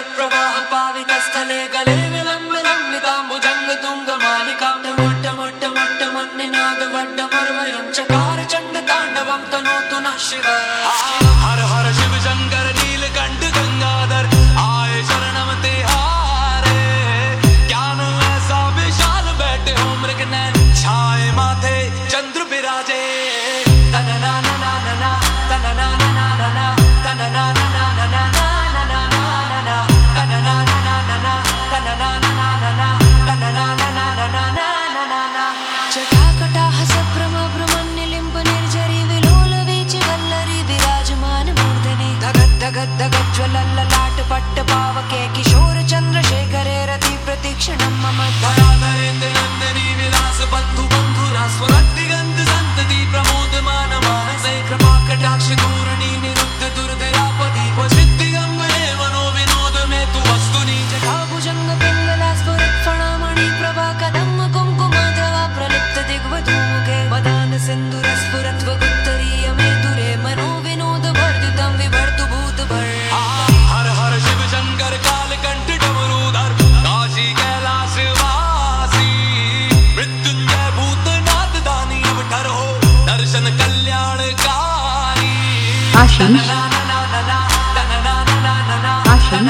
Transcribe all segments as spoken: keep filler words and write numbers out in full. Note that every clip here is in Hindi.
प्रवाह पावितस्थले गले विलम्बिताम्बुजंग तुंग मालिकां मोट्ट मोट्ट मोट्ट मन्निनाद वड्डमर्वयं चकार चंड तांडवं तनोतु नः शिवः। हर हर शिव शंकर नीलकंठ गंगाधर आए शरणम तिहारे। ज्ञान ऐसा विशाल बैठे हो मृग नैन छाए माथे चंद्र विराजे। तनना नना नना तनना नना नना तनना नना नना नना नना तनना नना नना तनना नना नना तनना नना नना नना जटाकटाह सभ्रम भ्रमण्यलिम्ब निर्झरी विलोल वीचि वल्लरी विराजमान मूर्धनि धगत धगत धगत ज्वलल्ललाट पट्ट पावके किशोर चंद्रशेखरे रति प्रतीक्षणं मम धराधरेन्द्र नंदिनी विलास बंधु बंधुरा स्वगतिगंध संतति प्रमोदमान मानसे कृपा कटाक्ष धोरणी निरुद्ध दुर्धरापति वसिद्धिगंबरे मनो विनोद में तु वस्तुनि जटाभुजंग पिंगला स्फुरित फणामणि प्रभा कदम्ब कुंकुमाधवा प्रलिप्त दिग्वधूमुखे मदान सिंधुर स्फुरत् वगुत्तरीय मे दुरे मनो विनोद वर्धितं विभर्तु भूत भर। हर हर शिव शंकर कालकंठ डमरूधर काशी कैलाश वासी मृत्युंजय भूतनाथ दानी अवतार हो दर्शन कल्याणकारी। आशीष आशीष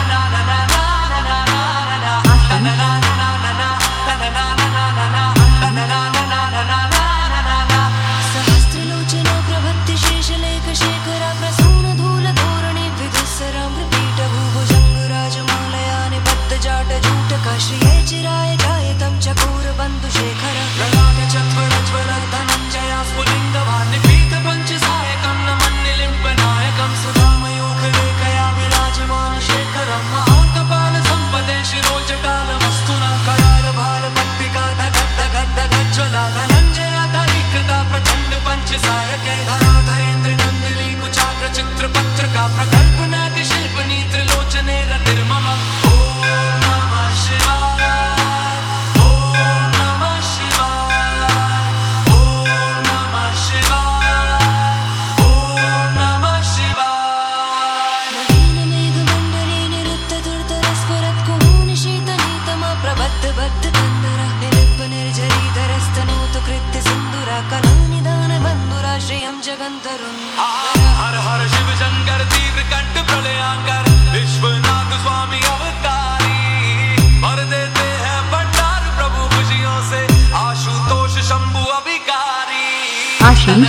सहस्त्रलोचना प्रभत्ति शेषलेख शेखरा प्रसून धूल धोरणी विदुस्सरामृपीठ भूभुजंग राजमालया निबद्ध जाट जूटक श्रिये चिराय जायतं चकोर बंधु शेखर प्रहलाद चत्वर ज्वल धनंजया स्फुलिंगवान् पीत पंचसायकं नमन्निलिम्ब नायकं सुधामयोगरेखया विराजमान शेखरं महाकपाल संपदे शिरोजटालमस्तुना कराल भाल पट्टिका धगत धगत धगत ज्वला धनंजया धरीकृता प्रचंड पंचसायके धराधरेन्द्र नंदिनी कुचाग्र चित्र पत्रका प्रकल्प नाट्य शिल्पनी त्रिलोचने रतिर्मम। ओम नमः शिवाय ओम नमः शिवाय ओम नमः शिवाय ओम नमः शिवाय। नवीन मेघमंडले निरुद्ध दुर्धर स्फुरत् कुहून शीतनीतम प्रबद्ध बद्ध कंदरा निलिप्प निर्झरी धरस्तनोतु कृत्य सिंधुरा कलानिदान बंधुरा श्रियं जगंतरुन्। हर हर शिव शंकर तीव्रकंठ प्रलयांकर विश्वनाथ स्वामी अवतारी भर देते हैं भंडार प्रभु खुशियों से आशुतोष शंभु अभिकारी। आशीष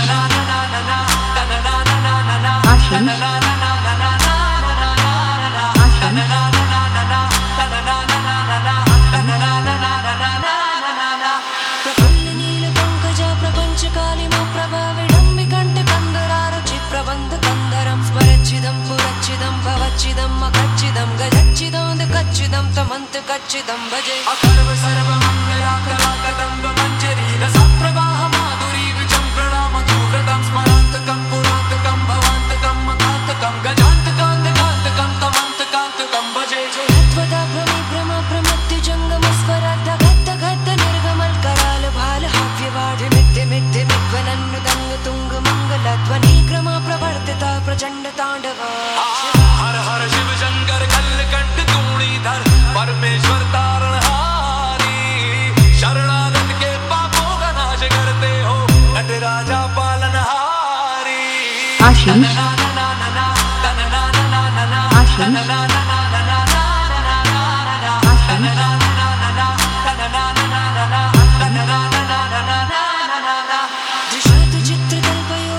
आशीष प्रफुल्ल नील पंकजा प्रपंच कालिमा प्रभा विडम्बिकंठ कंदरा रुचि प्रबंध कंदरं स्मरच्चिदं पुरच्चिदं भवच्चिदं मकच्चिदं गजच्चिदं कच्चिदं तमंत कच्चिदं भजे। अकर्व सर्व मंगला कला कदंब मंजरी रस प्रवाह माधुरी विजं प्रणाम दूरतं स्मरांतकं पुरांतकं भवांतकं मकांतकं गजांतकांतकांतकं तमंतकांतकं भजे। जयत्वदा भ्रमि भ्रम प्रमत्युजंगम स्फुरद् धगत् धगत् निर्गमल कराल भाल हाव्यवाढि मिथ्य मिथ्य मिग्वनन्नुदंग तुंग मंगल ध्वनि क्रमा प्रवर्तिता प्रचंड तांडवा। हर हर शिव शंकर कल्लकंठ तूणीधर परमेश्वर तारणहारी शरणागत के पापों का नाश करते हो नटराजा पालनहारी। आशीष आशीष द्विशत चित्रकल्पयो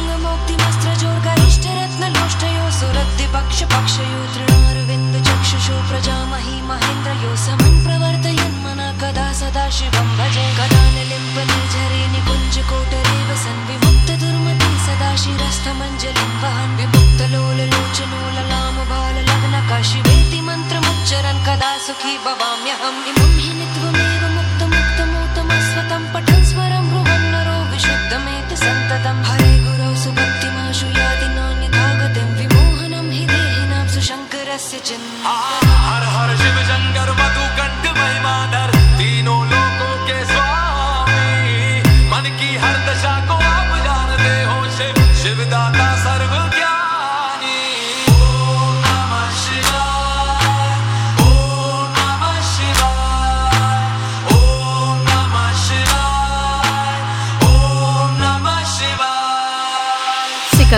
भुजङ्गमौक्तिमस्त्रजोर्गरिष्ठरत्नलोष्टयो सुरद्दिपक्ष पक्षयो तृणारविन्द चक्षुषो प्रजामहि महेन्द्रयो समन् प्रवर्तयन्मना कदा सदा शिवं भजे। कदा निलिम्ब निर्झरे निकुञ्ज कोटरे वसन् विमुक्त दुर्मति सदा शिरस्थमञ्जलिं वहन् विमुक्तलोललोचनो ललाम बाल लग्नका शिवेति मन्त्रमुच्चरन् कदा सुखी भवाम्यहम्। इमं हि नित्वमेव मुक्तमुक्तमोत्तमस्वतं पठन् स्वरं ब्रुवन्नरो विशुद्धमेति सन्ततं हरे गुरौ सुभक्तिमाशु याति नान्यथा गतिं विमोहनं हि देहिनां सुशङ्करस्य चिन्ता। हर हर शिव शंकर मधुकंठ महिमाधर तीनों लोकों के स्वामी मन की हर दशा को आप जानते हो शिव शिवदाता सर्वज्ञानी। ओम नमः शिवाय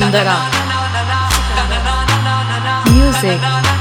Sukundara. Music.